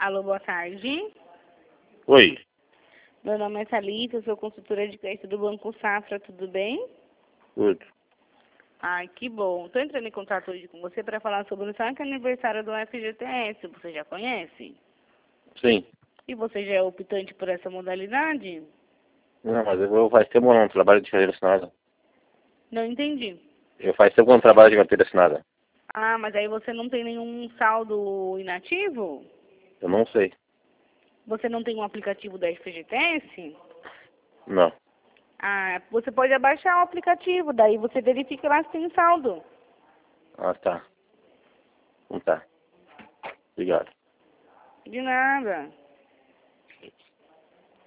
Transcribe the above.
Alô, boa tarde. Oi. Meu nome é Thalita, eu sou consultora de crédito do Banco Safra, tudo bem? Tudo. Ai, que bom. Estou entrando em contato hoje com você para falar sobre o saque aniversário do FGTS. Você já conhece? Sim. E você já é optante por essa modalidade? Não, mas eu faz tempo que eu não trabalho de carteira assinada. Não entendi. Eu faz tempo que eu não trabalho de carteira assinada. Ah, mas aí você não tem nenhum saldo inativo? Eu não sei. Você não tem um aplicativo da FGTS? Não. Ah, você pode abaixar o aplicativo, daí você verifica lá se tem saldo. Ah, tá. Não tá. Obrigado. De nada.